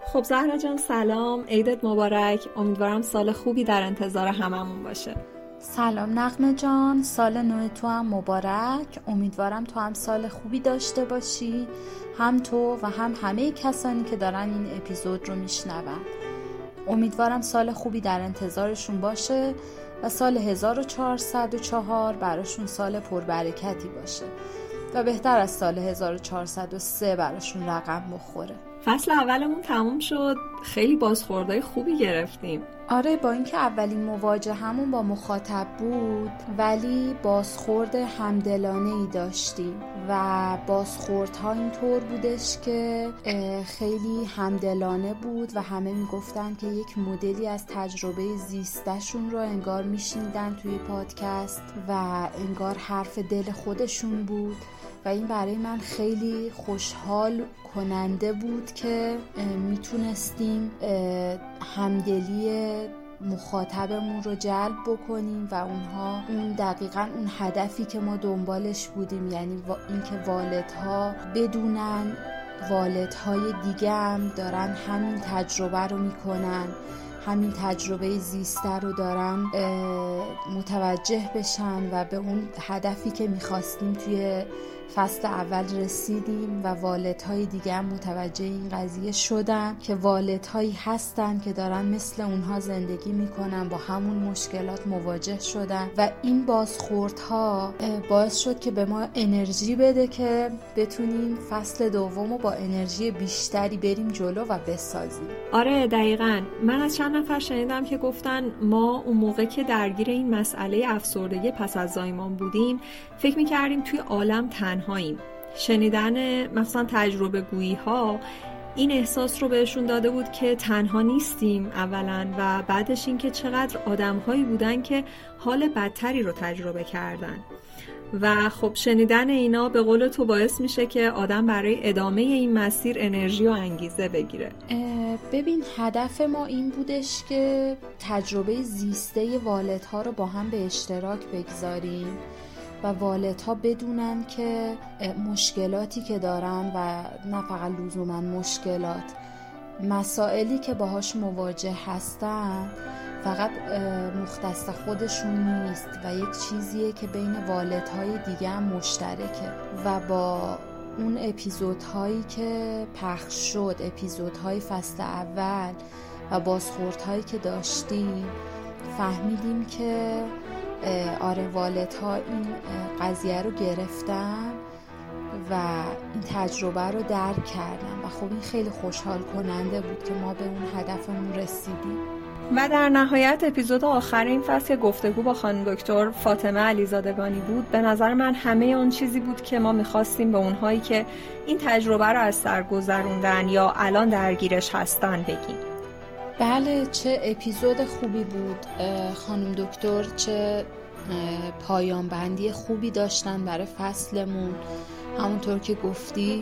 خب زهرا جان سلام، عیدت مبارک. امیدوارم سال خوبی در انتظار هممون باشه. سلام نغمه جان، سال نو تو هم مبارک. امیدوارم تو هم سال خوبی داشته باشی، هم تو و هم همه کسانی که دارن این اپیزود رو میشنون. امیدوارم سال خوبی در انتظارشون باشه و سال 1404 براشون سال پربرکتی باشه و بهتر از سال 1403 براشون رقم بخوره. فصل اولمون تموم شد، خیلی بازخوردهای خوبی گرفتیم. آره، با اینکه اولین مواجهمون با مخاطب بود ولی بازخورد همدلانه‌ای داشتیم و بازخوردها اینطور بودش که خیلی همدلانه بود و همه میگفتن که یک مدلی از تجربه زیستشون رو انگار میشنیدن توی پادکست و انگار حرف دل خودشون بود و این برای من خیلی خوشحال کننده بود که میتونستیم همدلی مخاطبمون رو جلب بکنیم و اونها اون دقیقاً اون هدفی که ما دنبالش بودیم، یعنی اینکه والدها بدونن والدهای دیگه هم دارن همین تجربه رو میکنن، همین تجربه زیسته رو دارن متوجه بشن و به اون هدفی که میخواستیم توی فصل اول رسیدیم و والدهای دیگه هم متوجه این قضیه شدن که والدهایی هستن که دارن مثل اونها زندگی میکنن، با همون مشکلات مواجه شدن و این بازخوردها باعث شد که به ما انرژی بده که بتونیم فصل دوم رو با انرژی بیشتری بریم جلو و بسازیم. آره دقیقاً. من از چند نفر شنیدم که گفتن ما اون موقع که درگیر این مسئله افسردگی پس از زایمان بودیم فکر میکردیم توی عالم تنهاییم. شنیدن مثلا تجربه گویی ها این احساس رو بهشون داده بود که تنها نیستیم اولا و بعدش این که چقدر آدم‌هایی بودن که حال بدتری رو تجربه کردن و خب شنیدن اینا به قول تو باعث میشه که آدم برای ادامه این مسیر انرژی و انگیزه بگیره. ببین هدف ما این بودش که تجربه زیسته والدها رو با هم به اشتراک بگذاریم و والدها بدونن که مشکلاتی که دارن و نه فقط لزوما مشکلات، مسائلی که باهاش مواجه هستن فقط مختص خودشون نیست و یک چیزیه که بین والدهای دیگه هم مشترکه و با اون اپیزودهایی که پخش شد، اپیزودهای فصل اول و بازخوردهایی که داشتیم فهمیدیم که آره والدها این قضیه رو گرفتن و این تجربه رو درک کردن و خب این خیلی خوشحال کننده بود که ما به اون هدفمون رسیدیم. و در نهایت اپیزود آخر این فصل گفتگو با خانم دکتر فاطمه علیزادگانی بود. به نظر من همه اون چیزی بود که ما می‌خواستیم به اونهایی که این تجربه رو از سر گذروندن یا الان درگیرش هستن بگیم. بله، چه اپیزود خوبی بود خانم دکتر، چه پایان بندی خوبی داشتن برای فصلمون. همونطور که گفتی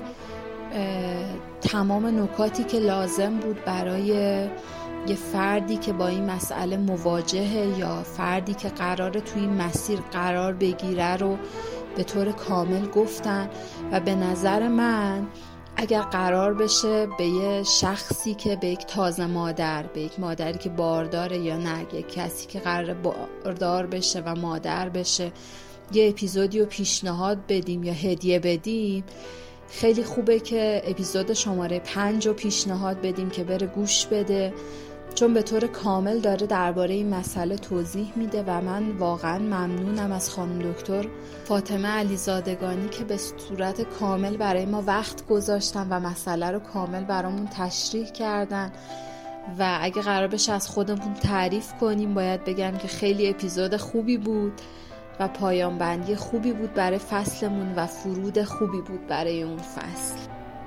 تمام نکاتی که لازم بود برای یه فردی که با این مسئله مواجهه یا فردی که قراره توی این مسیر قرار بگیره رو به طور کامل گفتن و به نظر من اگر قرار بشه به یه شخصی که به یک تازه مادر، به یک مادری که بارداره یا نه، یک کسی که قراره باردار بشه و مادر بشه یه اپیزودی رو پیشنهاد بدیم یا هدیه بدیم، خیلی خوبه که اپیزود شماره 5 رو پیشنهاد بدیم که بره گوش بده، چون به طور کامل داره درباره این مسئله توضیح میده و من واقعا ممنونم از خانم دکتر فاطمه علیزادگانی که به صورت کامل برای ما وقت گذاشتن و مسئله رو کامل برامون تشریح کردن و اگه قرار بشه از خودمون تعریف کنیم باید بگم که خیلی اپیزود خوبی بود و پایان بندی خوبی بود برای فصلمون و فرود خوبی بود برای اون فصل.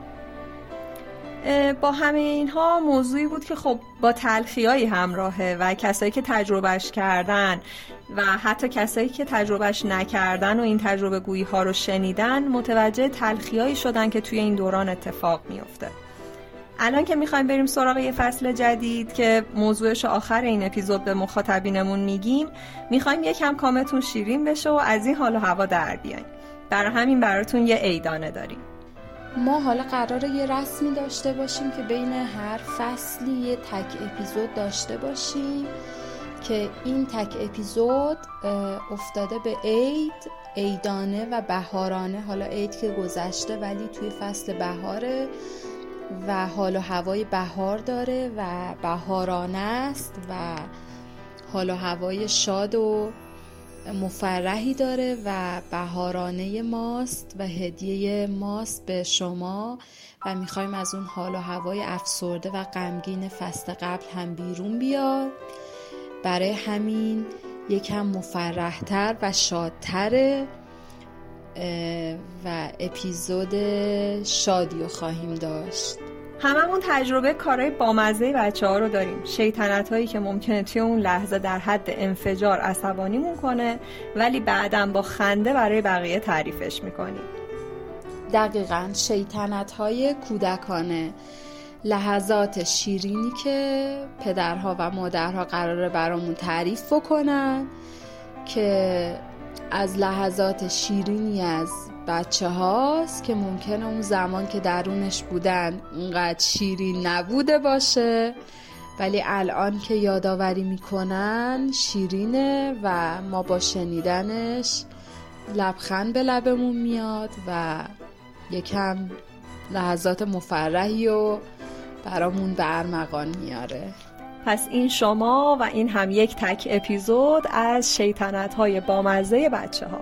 با همه اینها موضوعی بود که خب با تلخیایی همراهه و کسایی که تجربهش کردن و حتی کسایی که تجربهش نکردن و این تجربه گویی ها رو شنیدن متوجه تلخیایی شدن که توی این دوران اتفاق میفته. الان که میخوایم بریم سراغ یه فصل جدید که موضوعش آخر این اپیزود به مخاطبینمون میگیم، میخوایم یکم کامتون شیرین بشه و از این حال و هوا در بیاین. برای همین براتون یه عیدانه داریم. ما حالا قراره یه رسمی داشته باشیم که بین هر فصلی یه تک اپیزود داشته باشیم که این تک اپیزود افتاده به عیدانه و بهارانه. حالا عید که گذشته ولی توی فصل بهاره و حال و هوای بهار داره و بهارانه است و حال و هوای شاد و مفرحی داره و بهارانه ماست و هدیه ماست به شما و میخوایم از اون حال و هوای افسرده و غمگین فصل قبل هم بیرون بیاد. برای همین یکم مفرحتر و شادتره و اپیزود شادی رو خواهیم داشت. هممون تجربه کارهای بامزه بچه‌ها رو داریم، شیطنت‌هایی که ممکنه توی اون لحظه در حد انفجار عصبانیمون کنه ولی بعداً با خنده برای بقیه تعریفش میکنیم. دقیقاً شیطنت‌های کودکانه، لحظات شیرینی که پدرها و مادرها قراره برامون تعریف بکنن که از لحظات شیرینی از بچه هاست که ممکنه اون زمان که درونش بودن اونقدر شیرین نبوده باشه ولی الان که یادآوری میکنن شیرینه و ما با شنیدنش لبخند به لبمون میاد و یکم لحظات مفرحی و برامون به ارمغان میاره. پس این شما و این هم یک تک اپیزود از شیطنت‌های بامزه بچه‌ها.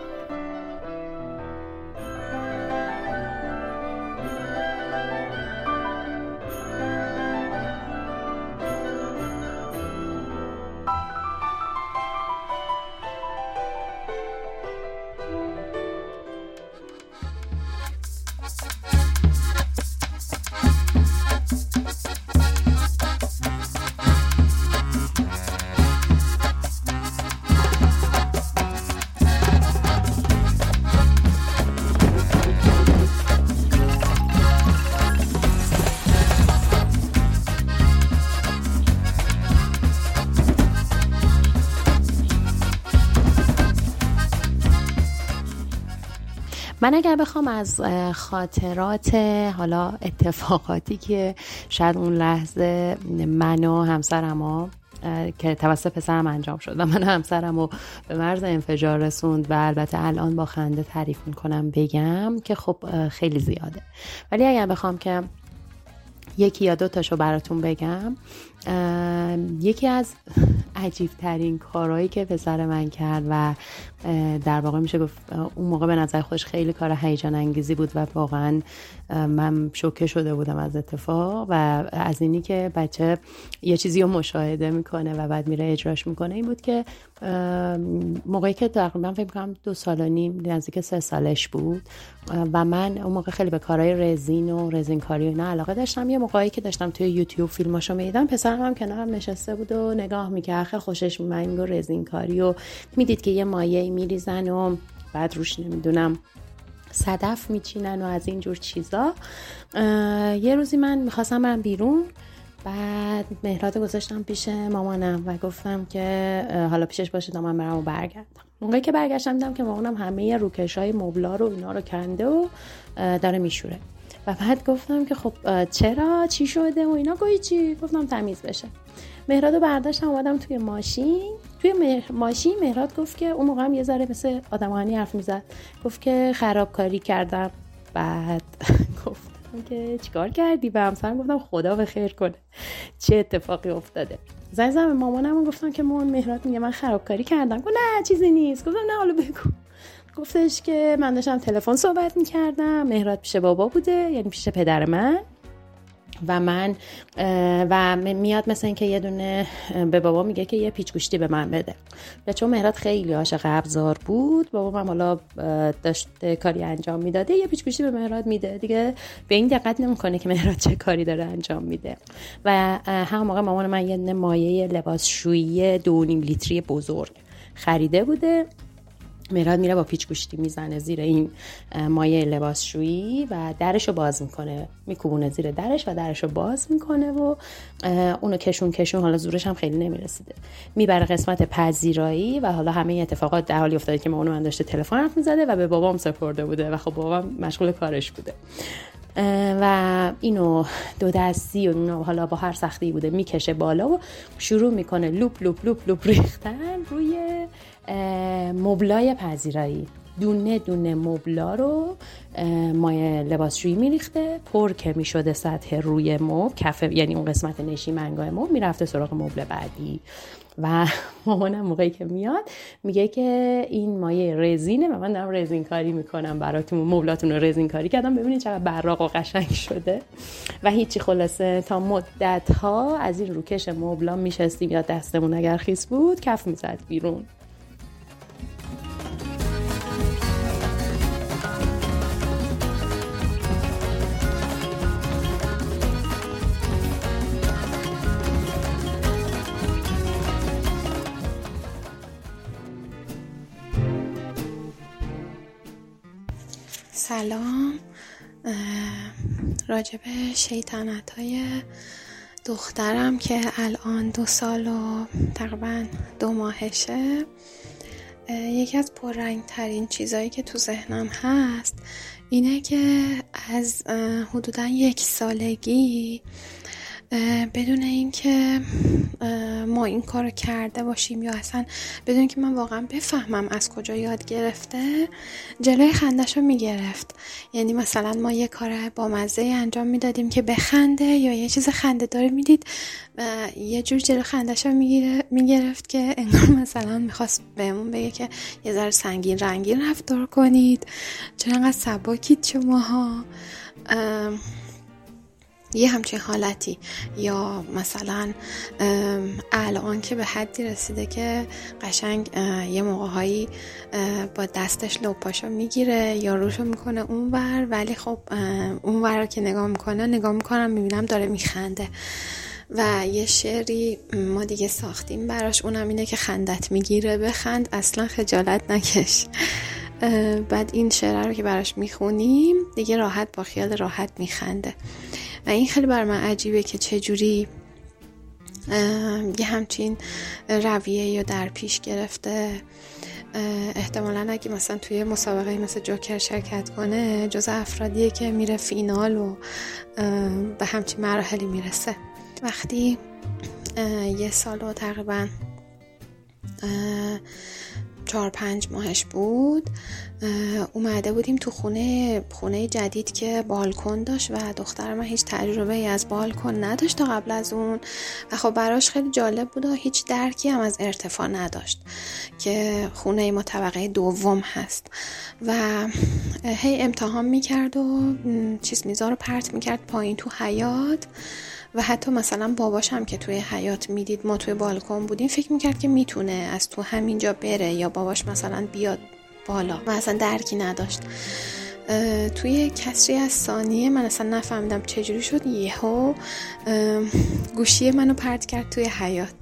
من اگر بخوام از خاطرات حالا اتفاقاتی که شاید اون لحظه من و همسرم که توسط پسرم انجام شد و من همسرم رو به مرز انفجار رسوند و البته الان با خنده تعریف میکنم بگم که خب خیلی زیاده، ولی اگر بخوام که یکی یا دو تاشو براتون بگم، یکی از عجیب ترین کارهایی که پسر من کرد و در واقع میشه گفت اون موقع به نظر خودش خیلی کار هیجان انگیزی بود و واقعا من شوکه شده بودم از اتفاق و از اینی که بچه یه چیزی رو مشاهده میکنه و بعد میره اجراش میکنه این بود که موقعی که تقریبا فکر میکنم 2 سال و نیم نزدیک 3 سالش بود و من اون موقع خیلی به کارهای رزین و رزین کاری و اینا علاقه داشتم. یه موقعی که داشتم توی یوتیوب فیلماشو میدیدم پسرم هم کنارم نشسته بود و نگاه میکرد، خیلی خوشش میومد رزین کاری و میدید که یه مایه میریزن و بعد روش نمیدونم صدف میچینن و از اینجور چیزا. یه روزی من میخواستم برم بیرون، بعد مهراد گذاشتم پیش مامانم و گفتم که حالا پیشش باشه تا من برم و برگردم. موقعی که برگشتم دیدم که مامانم همه روکشای مبلا رو اینا رو کنده و داره میشوره و بعد گفتم که خب چرا چی شده و اینا. گویی چی؟ گفتم تمیز بشه. مهرادو برداشتم اومدم توی ماشین مهراد گفت که اون موقع هم یه ذره مثل آدمانی حرف میزد، گفت که خرابکاری کردم. بعد گفتم که چیکار کردی؟ به همسرم گفتم خدا به خیر کنه چه اتفاقی افتاده. زنگ زدم به مامانم و گفتم که مامان مهراد میگه من خرابکاری کردم. گفت نه چیزی نیست. گفتم نه حالا بگو. گفتش که من داشتم تلفن صحبت میکردم، مهراد پیش بابا بوده، یعنی پیش پدر من و من و میاد مثلا اینکه یه دونه به بابا میگه که یه پیچ گوشتی به من بده. و چون مهراد خیلی عاشق ابزار بود، بابا من حالا داشت کاری انجام میداده، یه پیچ گوشتی به مهراد میده دیگه، به این دقت نمیکنه که مهراد چه کاری داره انجام میده. و همون موقع مامان من یه دونه مایه لباسشویی 2.5 لیتری بزرگ خریده بوده مهراد میره با پیچ گوشتی میزنه زیر این مایه لباسشویی و درشو باز میکنه، میکوبونه زیر درش و درشو باز میکنه و اونو کشون حالا زورش هم خیلی نمیرسیده میبره قسمت پذیرایی و حالا همه اتفاقات در حالی افتاده که من داشته تلفن حرف میزده و به بابام سپرده بوده و خب بابام مشغول کارش بوده و اینو دو دستی و اینو حالا با هر سختی بوده میکشه بالا و شروع میکنه لوپ لوپ لوپ لوپ ریختن روی مبلای پذیرایی. دونه دونه مبلا رو مایه لباسشویی میریخته، پر که میشده سطح روی مبل کف، یعنی اون قسمت نشیمنگاه مبل، میرفته سراغ مبل بعدی و مامانم موقعی که میاد میگه که این مایه رزینه و من دارم رزین کاری میکنم براتون، مبلاتون رو رزین کاری کردم ببینید چقدر براق و قشنگ شده و هیچی. خلاصه تا مدت ها از این روکش مبلا میشستیم یا دستمون اگر خیس بود کف میزد بیرون. سلام. راجب شیطنت‌های دخترم که الان 2 سال و تقریبا 2 ماهشه، یکی از پررنگ‌ترین چیزایی که تو ذهنم هست اینه که از حدوداً 1 سالگی بدون اینکه ما این کارو کرده باشیم یا اصلا بدون که من واقعا بفهمم از کجا یاد گرفته، جلوی خندشو میگرفت. یعنی مثلا ما یه کار با مزه انجام میدادیم که بخنده یا یه چیز خنده داره میدید یه جور جلوی خندشو میگرفت که انگار مثلا میخواست بهمون بگه که یه ذره سنگین رنگین رفتار کنید، چرا انقدر سباکید شماها، یه همچین حالتی. یا مثلا الان که به حدی رسیده که قشنگ یه موقع‌هایی با دستش لپاشو میگیره یا روشو میکنه اونور، ولی خب اونور رو که نگاه میکنم میبینم داره میخنده. و یه شعری ما دیگه ساختیم براش، اونم اینه که خندت میگیره بخند، اصلا خجالت نکش. بعد این شعر رو که براش میخونیم دیگه راحت با خیال راحت میخنده و این خیلی بر من عجیبه که چجوری یه همچین رویه یا در پیش گرفته. احتمالاً اگه مثلا توی مسابقه مثل جوکر شرکت کنه جز افرادیه که میره فینال و به همچین مراحلی میرسه. وقتی 1 سال و تقریباً 4-5 ماهش بود اومده بودیم تو خونه جدید که بالکن داشت و دختر من هیچ تجربه از بالکن نداشت تا قبل از اون و خب براش خیلی جالب بود و هیچ درکی هم از ارتفاع نداشت که خونه ما طبقه 2 هست و هی امتحان میکرد و میزا رو پرت میکرد پایین تو حیاط و حتی مثلا باباش هم که توی حیاط میدید ما توی بالکن بودیم فکر میکرد که میتونه از تو همینجا بره یا باباش مثلا بیاد بالا و اصلا درکی نداشت. توی کسری از ثانیه من اصلا نفهمیدم چجوری شد یهو گوشی منو پرت کرد توی حیاط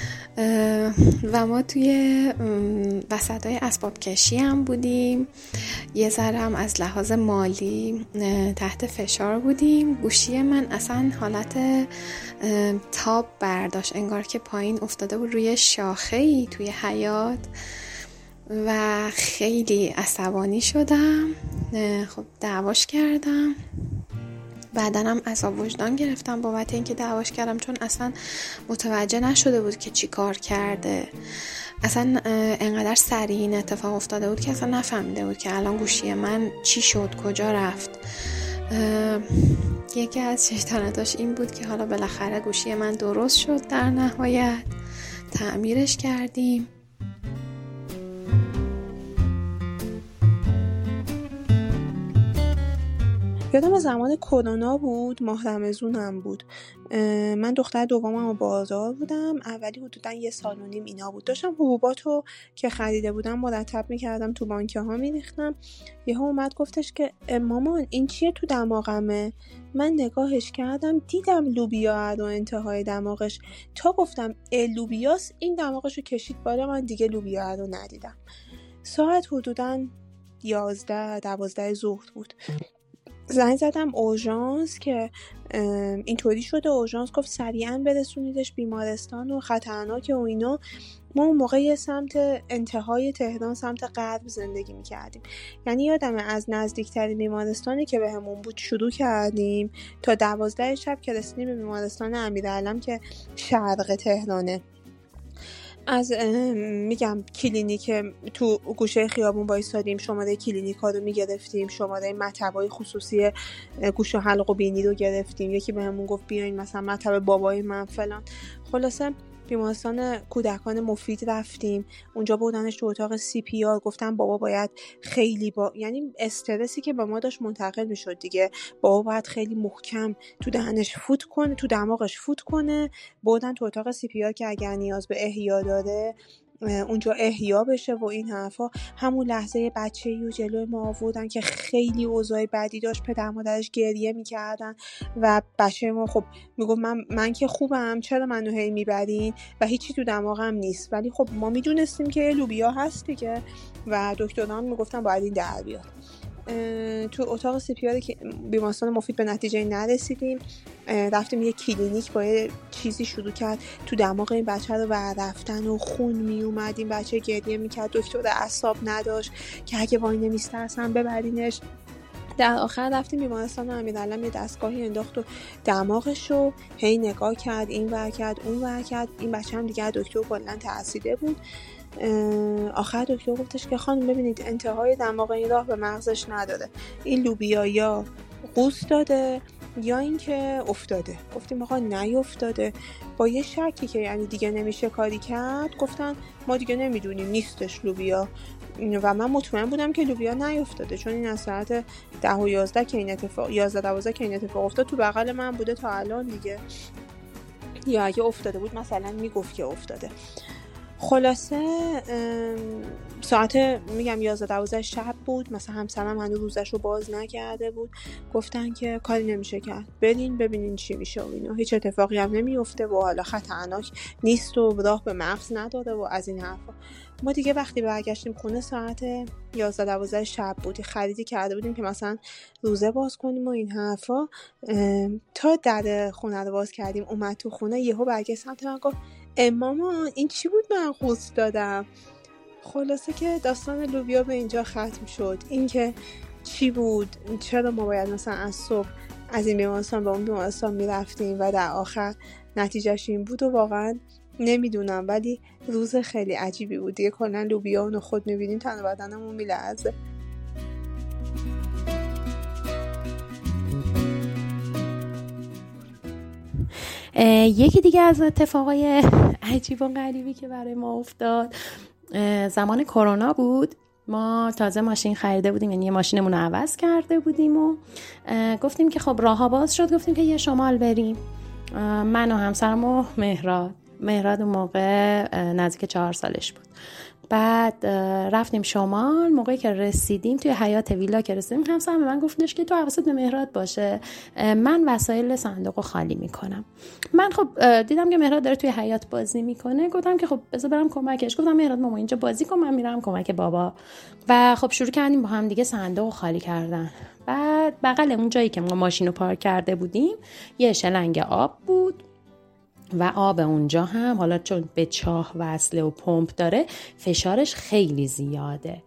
و ما توی وسطای اسباب کشی هم بودیم، یه ذره هم از لحاظ مالی تحت فشار بودیم. گوشی من اصلا حالت تاب برداشت، انگار که پایین افتاده بود روی شاخه‌ای توی حیاط و خیلی عصبانی شدم. خب دعواش کردم، بعدن هم عذاب وجدان گرفتم بابت اینکه دعواش کردم، چون اصلا متوجه نشده بود که چی کار کرده. اصلا انقدر سریع این اتفاق افتاده بود که اصلا نفهمیده بود که الان گوشی من چی شد، کجا رفت. یکی از شیطنتاش این بود که حالا بالاخره گوشی من درست شد، در نهایت تعمیرش کردیم. یادم زمان کرونا بود، ماه رمضون هم بود. من دختر دومم بازار بودم، اولی حدودا 1.5 سال اینا بود. داشتم حبوباتو که خریده بودم مرتب میکردم تو بانکه ها میریختم. یهو اومد گفتش که مامان این چیه تو دماغمه؟ من نگاهش کردم دیدم لوبیا رو انتهای دماغش، تا گفتم لوبیاس این دماغشو کشید بالا، من دیگه لوبیا رو ندیدم. ساعت حدوداً 11-12 ظهر بود. زنگ زدم اورژانس که اینطوری شده. اورژانس گفت سریعا برسونیدش بیمارستان و خطرناکه و اینا. ما اون موقع سمت انتهای تهران، سمت غرب زندگی میکردیم. یعنی یادمه از نزدیکترین بیمارستانی که بهمون بود شروع کردیم تا 12 شب که رسیدیم به بیمارستان امیرعلم که شرق تهرانه. از میگم کلینیک تو گوشه خیابون وایسادیم، شماره کلینیکا رو میگرفتیم، شماره مطبای خصوصی گوش و حلق و بینی رو گرفتیم. یکی بهمون گفت بیاین مثلا مطب بابای من فلان. خلاصه بیمارستان کودکان مفید رفتیم، اونجا بردنش تو اتاق CPR. گفتم بابا باید خیلی یعنی استرسی که به ما داشت منتقل میشد دیگه، بابا باید خیلی محکم تو دهنش فوت کنه، تو دماغش فوت کنه. بردن تو اتاق CPR که اگر نیاز به احیا داره اونجا احیا بشه و این حرفا. همون لحظه بچه‌ای و جلوی ما آوردن که خیلی اوضاع بدی داشت، پدر مادرش گریه میکردن و بچه ما خب میگفت من که خوبم، چرا منو هی میبرین و هیچی تو دماغم نیست. ولی خب ما میدونستیم که لوبیا هست دیگه و دکتران میگفتن باید این در بیاد. تو اتاق CPR که بیمارستان مفید به نتیجه نرسیدیم. رفتیم یه کلینیک با یه چیزی شروع کرد تو دماغ این بچه رو رفتن و خون می اومد. این بچه گریه میکرد، دکتر اعصاب نداشت که اگه وای نمیسترسن ببرینش. در آخر رفتیم بیمارستان امیرعلم، یه دستگاهی انداخت و دماغش رو هی نگاه کرد، این ور کرد اون ور کرد. این بچه هم دیگه دکتر کلا ترسیده بود. آخر دکتر گفتش که خانم ببینید انتهای دماغ این راه به مغزش نداره، این لوبیا یا قوس داده یا اینکه افتاده. گفتیم آقا نیافتاده. با یه شکی که یعنی دیگه نمیشه کاری کرد گفتن ما دیگه نمیدونیم، نیستش لوبیا. و من مطمئن بودم که لوبیا نیافتاده، چون این از ساعت 10 و 11 که این اتفاق 11-12 که این اتفاق افتاد تو بغل من بوده تا الان دیگه. یا اگه افتاده بود مثلا میگفت که افتاده. خلاصه ساعت میگم 11-12 شب بود، مثلا همسرم هنوز روزش رو باز نکرده بود. گفتن که کاری نمیشه کرد، برین ببینین چی میشه و اینا. هیچ اتفاقی هم نمیفته و حالا خطرناک نیست و راه به مغز نداره و از این حرفا. ما دیگه وقتی برگشتیم خونه ساعت 11-12 شب بود. خریدی کرده بودیم که مثلا روزه باز کنیم و این حرفا. تا در خونه رو باز کردیم اومد تو خونه، یهو برگشت سمت من گفت ماما این چی بود من قوس دادم؟ خلاصه که داستان لوبیا به اینجا ختم شد. این که چی بود، چرا ما باید مثلا از صبح از این بیمارستان به اون بیمارستان میرفتیم و در آخر نتیجهش این بود و واقعا نمیدونم. ولی روز خیلی عجیبی بود دیگه. کلا لوبیا و نخود میبینیم تن و بدنمون میلرزه. یکی دیگه از اتفاقای عجیب و غریبی که برای ما افتاد زمان کرونا بود. ما تازه ماشین خریده بودیم، یعنی ماشینمون رو عوض کرده بودیم و گفتیم که خب راه‌ها باز شد، گفتیم که یه شمال بریم. من و همسرم و مهراد اون موقع نزدیک 4 سالش بود. بعد رفتیم شمال. موقعی که رسیدیم توی حیاط ویلا که رسیدیم، همسرم من گفتش که تو حواست به مهراد باشه، من وسایل صندوقو خالی میکنم. من خب دیدم که مهراد داره توی حیاط بازی میکنه، گفتم که خب بذار برم کمکش. گفتم مهراد ماما اینجا بازی کن، من میرم کمک بابا. و خب شروع کردیم با هم دیگه صندوق خالی کردن. بعد بغل اون جایی که ما ماشینو پارک کرده بودیم یه شلنگ آب بود و آب اونجا هم حالا چون به چاه وصله و پمپ داره فشارش خیلی زیاده.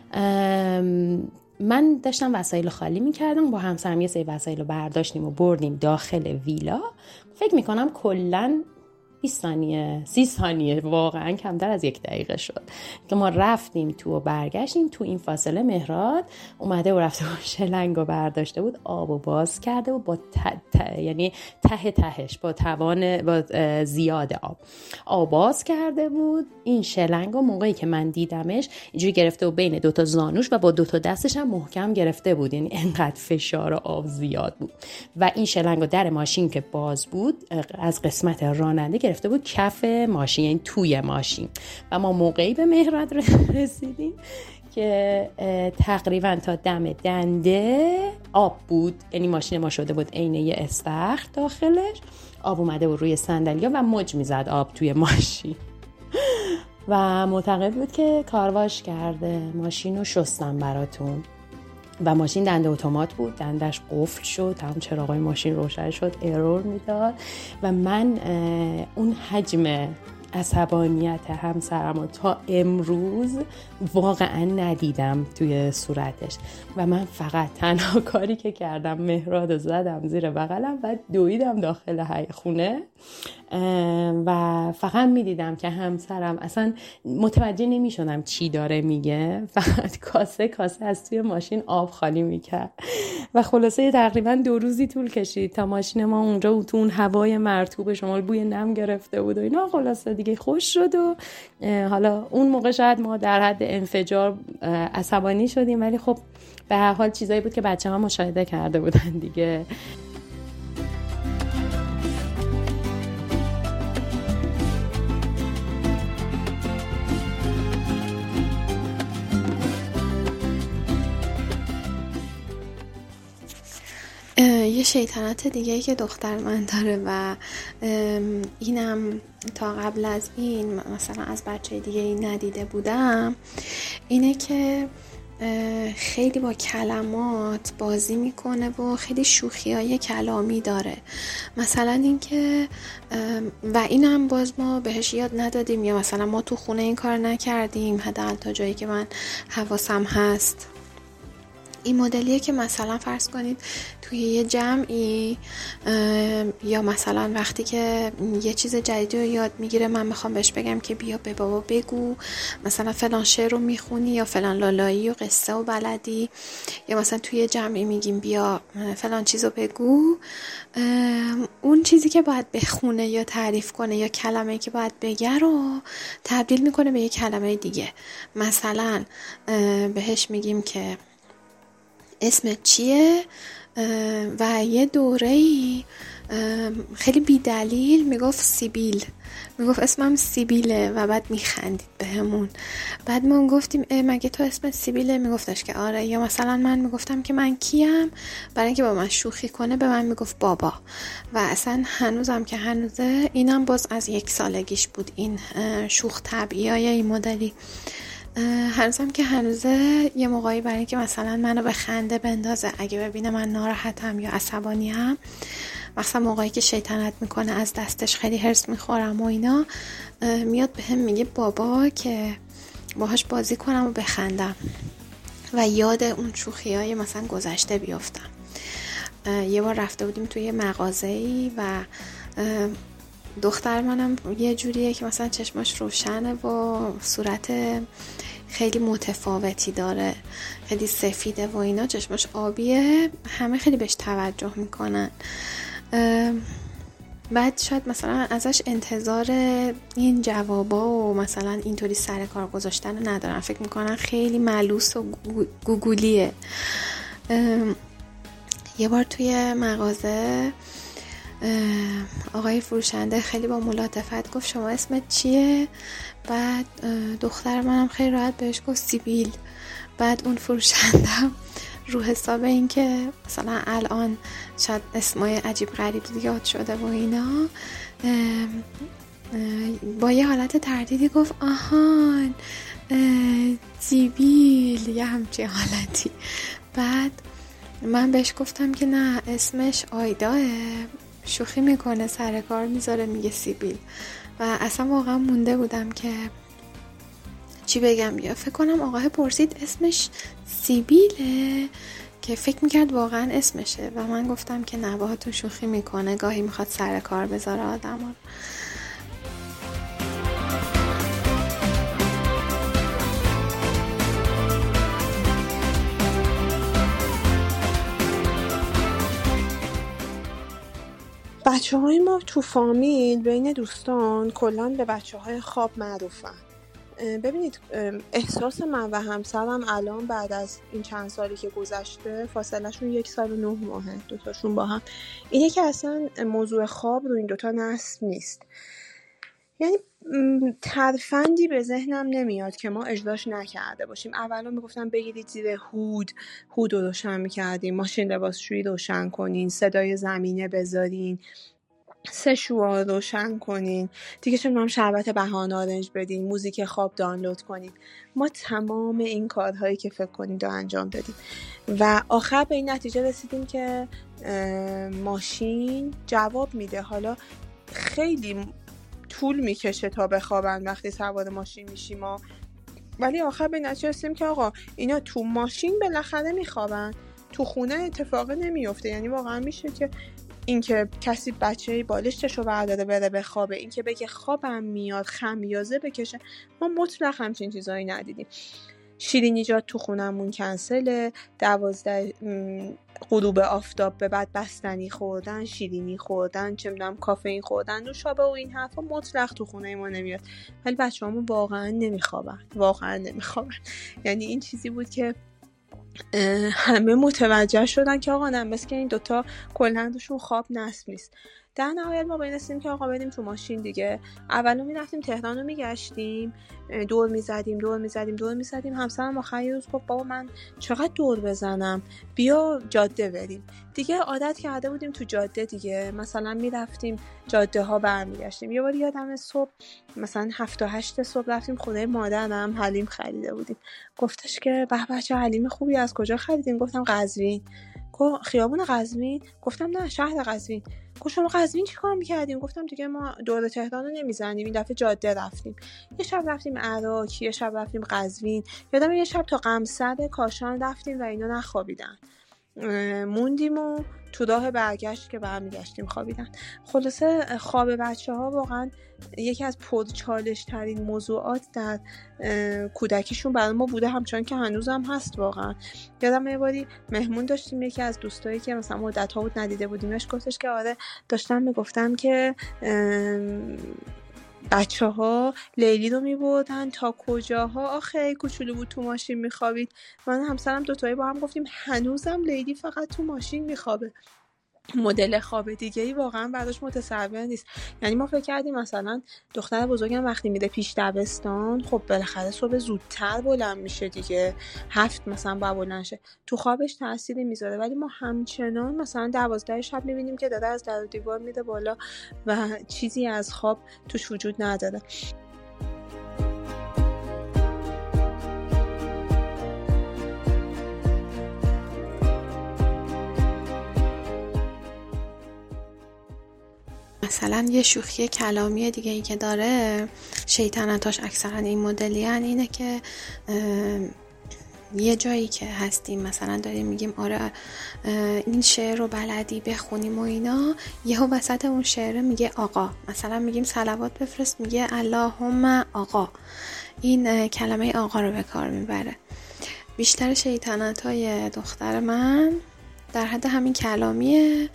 من داشتم وسایل خالی میکردم، با همسرم یه سری وسایل رو برداشتیم و بردیم داخل ویلا. فکر میکنم کلن 20 ثانیه 30 ثانیه واقعا کمتر از 1 دقیقه شد که ما رفتیم تو و برگشتیم. تو این فاصله مهراد اومده و رفته و شلنگ رو برداشته بود، آب رو باز کرده و با یعنی تهش با توان با زیاد آب باز کرده بود. این شلنگ رو موقعی که من دیدمش اینجوری گرفته و بین 2 تا زانوش و با 2 تا دستش هم محکم گرفته بود، یعنی انقدر فشار آب زیاد بود. و این شلنگ رو در ماشین که باز بود از قسمت راننده گرفته بود کف ماشین، یعنی توی ماشین. و ما موقعی به مهراد رسیدیم که تقریبا تا دم دنده آب بود، یعنی ماشین ما شده بود عین یه استخر داخلش. آب اومده بود روی صندلی‌ها و موج میزد آب توی ماشین. و معتقد بود که کارواش کرده، ماشین رو شستم براتون. و ماشین دنده اتومات بود، دندش قفل شد، تمام چراغای ماشین روشن شد، ایرور میداد و من اون حجم عصبانیت همسرم رو تا امروز واقعا ندیدم توی صورتش و من فقط تنها کاری که کردم مهراد رو زدم زیر بغلم و دویدم داخل خونه و فقط میدیدم که همسرم اصلا متوجه نمیشدم چی داره میگه، فقط کاسه از توی ماشین آب خالی میکرد و خلاصه تقریبا 2 روزی طول کشید تا ماشین ما اونجا تو اون هوای مرطوب شمال بوی نم گرفته بود و اینا، خلاصه دیگه خوش شد و حالا اون موقع شاید ما در حد انفجار عصبانی شدیم، ولی خب به هر حال چیزایی بود که بچه‌ها مشاهده کرده بودن دیگه. یه شیطنت دیگه‌ای که دختر من داره و اینم تا قبل از این مثلا از بچه دیگه‌ای ندیده بودم، اینه که خیلی با کلمات بازی میکنه و خیلی شوخی‌های کلامی داره. مثلا این که و اینم باز ما بهش یاد ندادیم یا مثلا ما تو خونه این کار نکردیم، حداقل تا جایی که من حواسم هست. این مدلیه که مثلا فرض کنید توی یه جمعی یا مثلا وقتی که یه چیز جدیدی رو یاد میگیره، من میخوام بهش بگم که بیا به بابا بگو مثلا فلان شعر رو میخونی یا فلان لالایی و قصه و بلدی، یا مثلا توی جمعی میگیم بیا فلان چیز رو بگو، اون چیزی که باید بخونه یا تعریف کنه یا کلمه‌ای که باید بگه رو تبدیل میکنه به یه کلمه دیگه. مثلا بهش میگیم که اسمت چیه و یه دوره‌ای خیلی بی‌دلیل میگفت سیبیل، میگفت اسمم سیبیله و بعد میخندید بهمون. بعد ما گفتیم مگه تو اسمت سیبیله؟ میگفتش که آره. یا مثلا من میگفتم که من کیم، برای اینکه با من شوخی کنه به من میگفت بابا. و اصلا هنوزم که هنوزه، اینم باز از 1 سالگیش بود این شوخ طبعیای این مدلی، هنوزم که هنوزه یه موقعی برای اینکه مثلا منو به خنده بندازه، اگه ببینه من ناراحتم یا عصبانیم، مثلا موقعی که شیطنت میکنه از دستش خیلی هرس میخورم و اینا، میاد به هم میگه بابا که باهاش بازی کنم و بخندم و یاد اون شوخیای مثلا گذشته بیافتم. یه بار رفته بودیم توی مغازه‌ای و دختر منم یه جوریه که مثلا چشماش روشنه و صورت خیلی متفاوتی داره، خیلی سفیده و اینا، چشماش آبیه، همه خیلی بهش توجه میکنن. بعد شاید مثلا ازش انتظار این جوابا و مثلا اینطوری سر کار گذاشتن ندارن، فکر میکنن خیلی ملوس و گوگولیه. یه بار توی مغازه آقای فروشنده خیلی با ملاطفت گفت شما اسمت چیه؟ بعد دختر منم خیلی راحت بهش گفت سیبیل. بعد اون فروشنده رو حساب این که مثلا الان شاید اسمای عجیب غریب زیاد شده و اینا، با یه حالت تردیدی گفت آهان سیبیل، یه همچین حالتی. بعد من بهش گفتم که نه اسمش آیداه، شوخی میکنه سر کار میذاره میگه سیبیل. و اصلا واقعا مونده بودم که چی بگم. یا فکر کنم آقای پرسید اسمش سیبیله، که فکر میکرد واقعا اسمشه و من گفتم که نه باهاتون شوخی میکنه، گاهی میخواد سر کار بذاره آدم ها. بچه‌های ما تو فامیل بین دوستان کلاً به بچه‌های خواب معروفن. ببینید احساس من و همسرم الان بعد از این چند سالی که گذشته، فاصلهشون 1 سال و 9 ماهه دوتاشون با هم، اینه که اصلا موضوع خواب رو این دوتا نصب نیست. یعنی ترفندی به ذهنم نمیاد که ما اجراش نکرده باشیم. اولا میگفتم بگیرید زیر هود رو روشن میکردیم، ماشین لباسشویی روشن کنین، صدای زمینه بذارین، سشوار روشن کنین دیگه، چون هم شربت بهانه آرنج بدین، موزیک خواب دانلود کنین. ما تمام این کارهایی که فکر کنید رو انجام دادیم و آخر به این نتیجه رسیدیم که ماشین جواب میده. حالا خیلی طول میکشه تا بخوابن وقتی سوار ماشین میشیم ما، ولی آخر به نتیجه رسیدیم که آقا اینا تو ماشین بالاخره میخوابن، تو خونه اتفاقی نمیفته. یعنی واقعا میشه که اینکه کسی بچه بالشتشو برداره بره بخوابه، اینکه بگه خوابم میاد خمیازه بکشه، ما مطلق همچین چیزایی ندیدیم. شیرینیجات تو خونمون کنسله، 12 غروب آفتاب به بعد بستنی خوردن، شیرینی خوردن، چه میدونم کافئین خوردن، نوشابه و این حرفا مطلق تو خونه ما نمیاد. ولی بچه‌هامون واقعا نمیخوابن. یعنی این چیزی بود که همه متوجه شدن که آقا نه، مثل که این دوتا کلا دوشون خواب نصب نیست. در نهایت ما باید رسیدیم که آقا بریم تو ماشین دیگه. اولا میرفتیم تهران رو میگشتیم، دور میزدیم. همسرم آخر یه روز گفت بابا من چقدر دور بزنم، بیا جاده بریم دیگه. عادت کرده بودیم تو جاده دیگه، مثلا میرفتیم جاده ها برمیگشتیم. یه بار یادم صبح مثلا 7-8 صبح رفتیم خونه مادرم، حلیم خریده بودیم. گفتش که به چه حلیم خوبی، از کجا خریدین؟ گفتم قزوین. گفت خیابون قزوین؟ گفتم نه شهر قزوین. گفت شما قزوین چی کار میکردیم؟ گفتم دیگه ما دور تهران رو نمیزنیم، این دفعه جاده رفتیم. یه شب رفتیم عراق، یه شب رفتیم قزوین. یادم یه شب تا قمصد کاشان رفتیم و اینا نخوابیدن، موندیم و تو راه برگشت که برمیگشتیم خوابیدن. خلاصه خواب بچه ها واقعا یکی از پرچالش ترین موضوعات در کودکیشون برای ما بوده، همچنان که هنوزم هست. واقعا یادم یه باری مهمون داشتیم، یکی از دوستایی که مثلا مدت ها بود ندیده بودیمش، گفتش که آره داشتم میگفتم که بچه ها لیلی رو میبردن تا کجاها، آخه کوچولو بود تو ماشین میخوابید. من همسرم دوتایی با هم گفتیم هنوزم لیلی فقط تو ماشین میخوابه، مدل خواب دیگه‌ای واقعا براش متصور نیست. یعنی ما فکر کردیم مثلا دختر بزرگم وقتی میره پیش دبستان خب بالاخره صبح زودتر بلند میشه دیگه، 7 مثلا باید بلند شه، تو خوابش تأثیری میذاره. ولی ما همچنان مثلا 12 شب میبینیم که داده از در و دیوار میده بالا و چیزی از خواب توش وجود نداره. مثلا یه شوخی کلامی دیگه ای که داره، شیطنتاش اکثرا این مدلی هن، اینه که یه جایی که هستیم مثلا داریم میگیم آره این شعر رو بلدی بخونیم و اینا، یهو وسط اون شعر میگه آقا، مثلا میگیم صلوات بفرست میگه اللهم آقا، این کلمه آقا رو به کار میبره. بیشتر شیطنتای دختر من در حد همین کلامیه.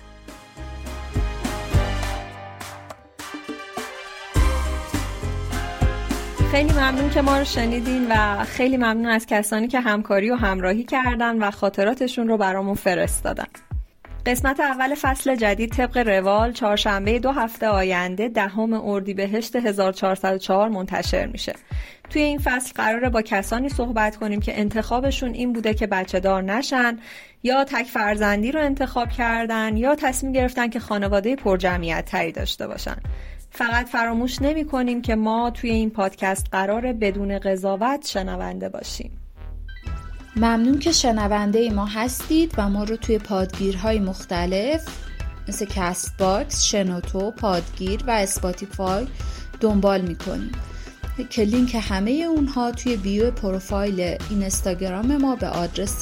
خیلی ممنون که ما رو شنیدین و خیلی ممنون از کسانی که همکاری و همراهی کردن و خاطراتشون رو برامون فرستادن. قسمت اول فصل جدید طبق روال چهارشنبه 2 هفته آینده 10 اردیبهشت 1404 منتشر میشه. توی این فصل قراره با کسانی صحبت کنیم که انتخابشون این بوده که بچه دار نشن، یا تک فرزندی رو انتخاب کردن، یا تصمیم گرفتن که خانواده پرجمعیت تری داشته باشن. فقط فراموش نمی کنیم که ما توی این پادکست قراره بدون قضاوت شنونده باشیم. ممنون که شنونده ما هستید و ما رو توی پادگیرهای مختلف مثل کست باکس، شنوتو، پادگیر و اسپاتیفای دنبال میکنیم که لینک همه اونها توی بیو پروفایل اینستاگرام ما به آدرس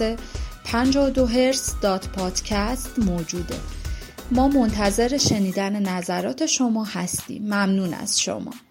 52hertz.podcast موجوده. ما منتظر شنیدن نظرات شما هستیم. ممنون از شما.